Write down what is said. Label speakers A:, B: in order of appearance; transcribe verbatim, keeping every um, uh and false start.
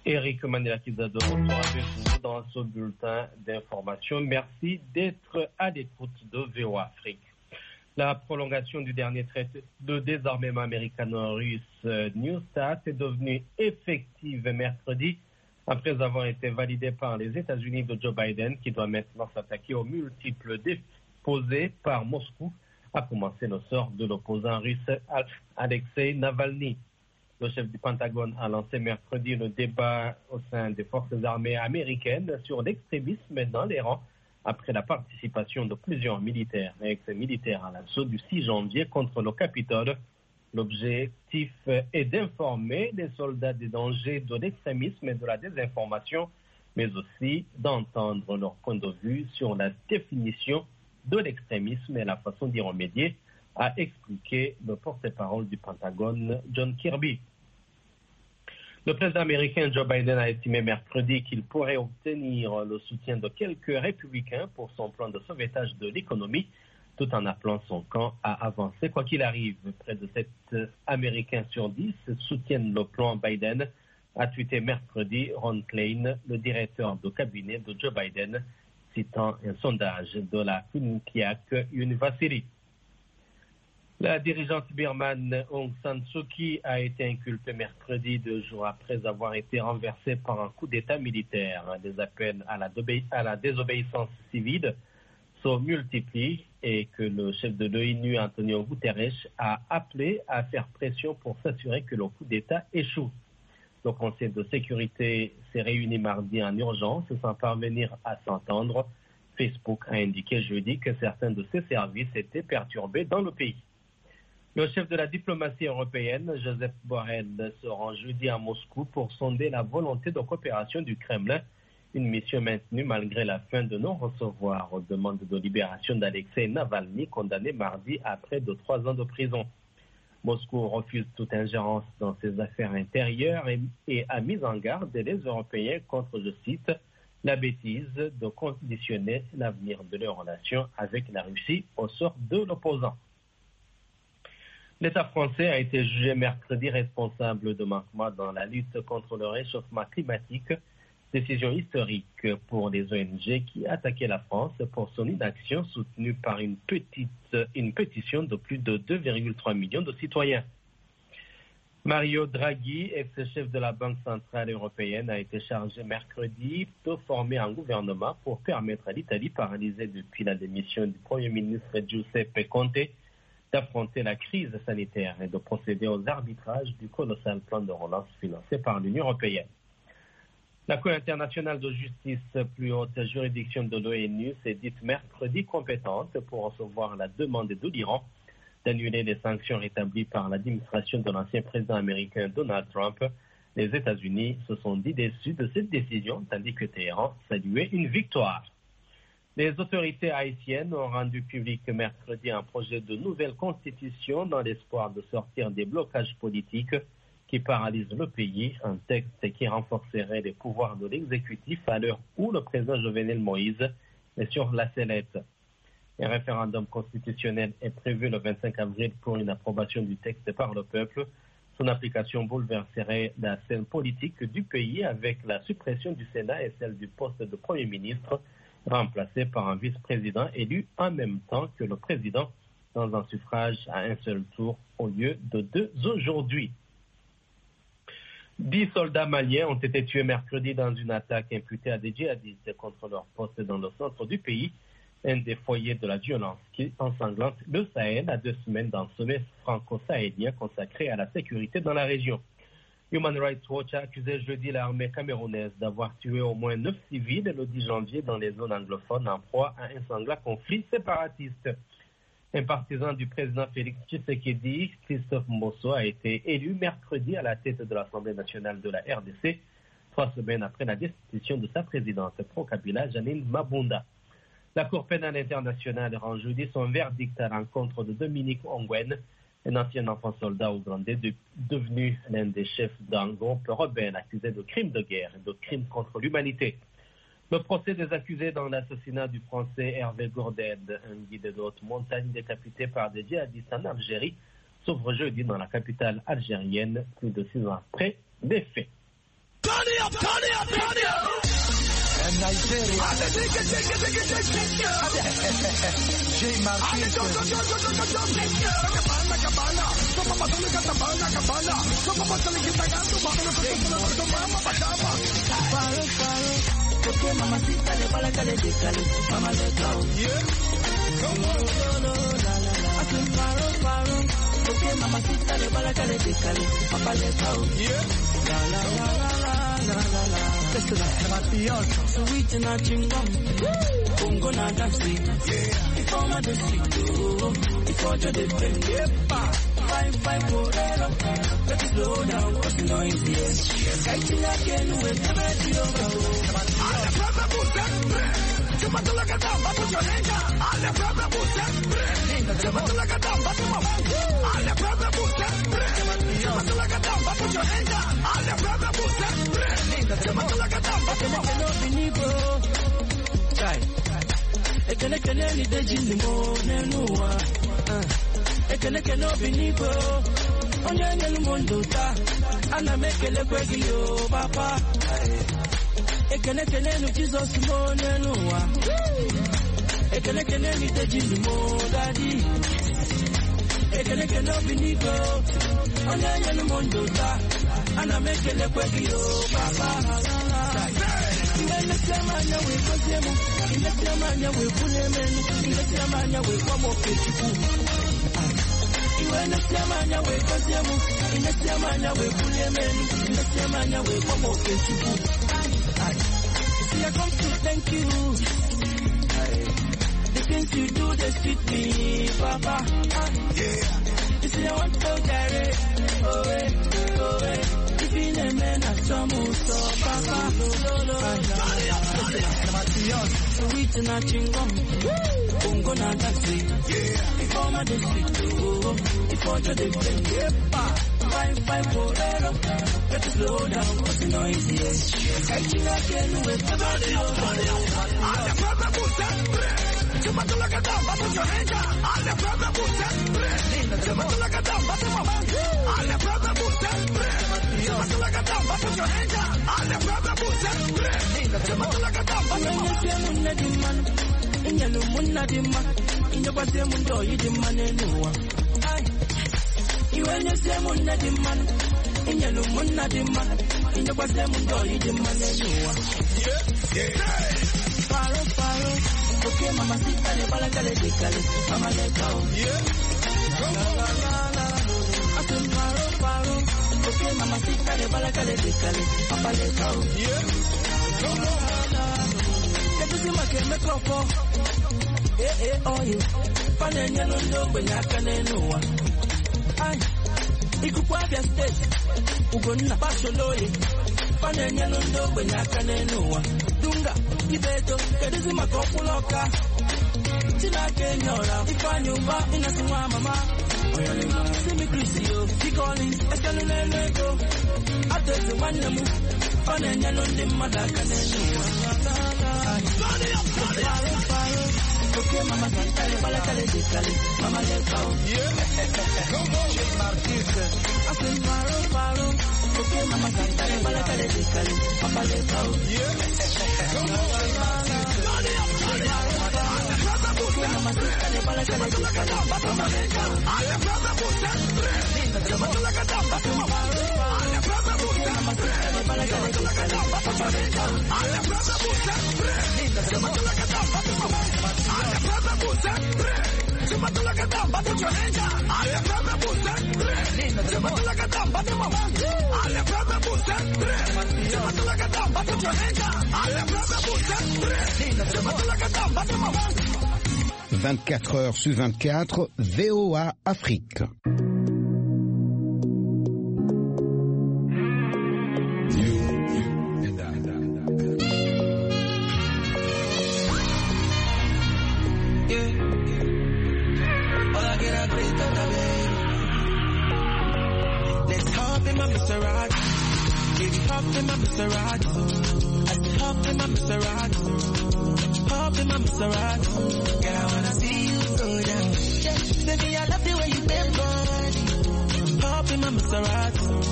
A: Eric Mandelakizado sera avec vous dans ce bulletin d'information. Merci d'être à l'écoute de V O A Afrique. La prolongation du dernier traité de désarmement américano-russe New START est devenue effective mercredi après avoir été validée par les États-Unis de Joe Biden qui doit maintenant s'attaquer aux multiples défis posés par Moscou, à commencer le sort de l'opposant russe Alexei Navalny. Le chef du Pentagone a lancé mercredi le débat au sein des forces armées américaines sur l'extrémisme dans les rangs après la participation de plusieurs militaires et ex-militaires à l'assaut du six janvier contre le Capitole. L'objectif est d'informer les soldats des dangers de l'extrémisme et de la désinformation, mais aussi d'entendre leur point de vue sur la définition de l'extrémisme et la façon d'y remédier, a expliqué le porte-parole du Pentagone, John Kirby. Le président américain Joe Biden a estimé mercredi qu'il pourrait obtenir le soutien de quelques républicains pour son plan de sauvetage de l'économie, tout en appelant son camp à avancer. Quoi qu'il arrive, près de sept Américains sur dix soutiennent le plan Biden, a tweeté mercredi Ron Klain, le directeur de cabinet de Joe Biden, citant un sondage de la Quinnipiac University. La dirigeante birmane Aung San Suu Kyi a été inculpée mercredi, deux jours après avoir été renversée par un coup d'État militaire. Des appels à la, à la désobéissance civile se multiplient et que le chef de l'ONU, Antonio Guterres, a appelé à faire pression pour s'assurer que le coup d'État échoue. Le Conseil de sécurité s'est réuni mardi en urgence sans parvenir à s'entendre. Facebook a indiqué jeudi que certains de ses services étaient perturbés dans le pays. Le chef de la diplomatie européenne, Joseph Borrell, se rend jeudi à Moscou pour sonder la volonté de coopération du Kremlin, une mission maintenue malgré la fin de non-recevoir aux demandes de libération d'Alexei Navalny, condamné mardi à près de trois ans de prison. Moscou refuse toute ingérence dans ses affaires intérieures et, et a mis en garde les Européens contre, je cite, la bêtise de conditionner l'avenir de leurs relations avec la Russie au sort de l'opposant. L'État français a été jugé mercredi responsable de manquements dans la lutte contre le réchauffement climatique, décision historique pour les O N G qui attaquaient la France pour son inaction soutenue par une, petite, une pétition de plus de deux virgule trois millions de citoyens. Mario Draghi, ex-chef de la Banque centrale européenne, a été chargé mercredi de former un gouvernement pour permettre à l'Italie, paralysée depuis la démission du Premier ministre Giuseppe Conte, d'affronter la crise sanitaire et de procéder aux arbitrages du colossal plan de relance financé par l'Union européenne. La Cour internationale de justice, plus haute juridiction de l'ONU, s'est dite mercredi compétente pour recevoir la demande de l'Iran d'annuler les sanctions établies par l'administration de l'ancien président américain Donald Trump. Les États-Unis se sont dit déçus de cette décision, tandis que Téhéran saluait une victoire. Les autorités haïtiennes ont rendu public mercredi un projet de nouvelle constitution dans l'espoir de sortir des blocages politiques qui paralysent le pays, un texte qui renforcerait les pouvoirs de l'exécutif à l'heure où le président Jovenel Moïse est sur la sellette. Un référendum constitutionnel est prévu le vingt-cinq avril pour une approbation du texte par le peuple. Son application bouleverserait la scène politique du pays avec la suppression du Sénat et celle du poste de Premier ministre, remplacé par un vice-président élu en même temps que le président dans un suffrage à un seul tour au lieu de deux aujourd'hui. Dix soldats maliens ont été tués mercredi dans une attaque imputée à des djihadistes contre leur poste dans le centre du pays, un des foyers de la violence qui ensanglante le Sahel à deux semaines d'un sommet franco-sahélien consacré à la sécurité dans la région. Human Rights Watch a accusé jeudi l'armée camerounaise d'avoir tué au moins neuf civils le dix janvier dans les zones anglophones en proie à un sanglant conflit séparatiste. Un partisan du président Félix Tshisekedi, Christophe Mbosso, a été élu mercredi à la tête de l'Assemblée nationale de la R D C, trois semaines après la destitution de sa présidente pro-Kabila, Janine Mabunda. La Cour pénale internationale rend jeudi son verdict à l'encontre de Dominique Ongwen, un ancien enfant soldat ougandais de, devenu l'un des chefs d'un groupe rebelle accusé de crimes de guerre et de crimes contre l'humanité. Le procès des accusés dans l'assassinat du Français Hervé Gourded, un guide de haute montagne décapité par des djihadistes en Algérie, s'ouvre jeudi dans la capitale algérienne, plus de six ans après les faits.
B: Turn it up, turn it up, turn it up. And Nigeria. J Marquez.
C: Okay, mamacita, le bala cale de cale, mama le go. Yeah, come on, la la la. I said paro paro. Okay, mamacita, le bala cale de cale, mama le go. Yeah, la la la la la la la. Listen to mafioso, sweet na chingom, bongo na dance. Yeah, if I'm at the street, if I'm at the bend, yeah. Five, five, bolero. Let's slow down, cause you know it's the end. Kiting again with the radio. I'll never put that bread. You must look at them, but put your hand up. I'll never put that bread. You must look at them, but put my hand. I'll never put that bread. You must look at them, but put your hand up. I'll never put that bread. You must look at them, but put my hand. Chai. Ekene kene ni deji ni mo nenuwa. Ekene kene obinigo. Onye nyelu mondo ta. Ana mekele kwegi yo papa. Ekene kene ni Jesus mo nenuwa. Ekene kene ni deji ni mo daddy. Ekene kene obinigo. Onye nyelu mondo ta. Ana mekele kwegi yo papa. Inasiamanya we kozemu, inasiamanya we kulemenu, inasiamanya we kwa mokechiku. Inasiamanya we kozemu, inasiamanya we kulemenu, inasiamanya we kwa mokechiku. See, I come to thank you. The things you do, they sweet me, Papa. You see, I want to carry, oh eh, oh eh. If a man has some so Papa, sweet na chingom, bongo na dance. If I'm at the street, if I'm at the bend, yeah. Five, five, bolero. Let's slow down, cause you know it's the end. Kiting again with the radio. I'll never put that bread. You must look at them, but put your hand up. I'll never put that bread. You must look at them, but put my hand. I'll never put that bread. You must look at them, but put your hand up. I'll never put that bread. You must look at them, but put my hand. Inyelu munna dimma, inyeba se mundo yidimma nenuwa. Ay, iwenye se munna dimma, inyelu munna dimma, inyeba se mundo yidimma nenuwa. Yeah, yeah. Paro, paro, okay, mamacita le bala cale de cale, mama le go. Yeah, la la la la. I said paro, paro, okay, mamacita le bala cale de cale, mama le go. Yeah, come on. Let me see my game make up for. Eh eh oh you. Panenya no ndo benyaka nenuwa. Ay. Ikukwa Abia State. Ugonna Basoloye. Panenya no ndo benyaka nenuwa. Dunga Ibeto kedisi makopuloka. Chinake nyora. Ifanyumba inasiwa mama. Oyalima simi Chrisio. Sikoli eselune nego. Atezi wanyamu. Panenya no ndi madaka nenuwa. Okay, mama, cale, bala, cale, de cale, mama, let's go. Yeah, come on, J Marquez. I said, paro, paro. Okay, mama, cale, bala, cale, de cale, mama, let's go. Yeah, come on, J Marquez. Okay, mama, cale, bala, cale, de cale, mama, let's go. Ale, brother, put that bread. Mama, look at that, but mama, ale, brother, put that bread. Mama, look at that, but mama, let's go. Ale, brother, put that bread. Mama, look at that, but mama. I'll never put that bread. You must look at them, but put your hand up. I'll never put that bread. You must look at them, but put my hand. I'll never put that bread. You must look at them, but put your hand up. I'll never put that bread. You must look at them, but put my hand.
D: vingt-quatre heures sur vingt-quatre, V O A Afrique.
C: Hop in my Maserati, hop in my Maserati, hop in my Maserati. Girl, I wanna see you go down. Yeah, baby, I love the way you bend body. Hop in my Maserati,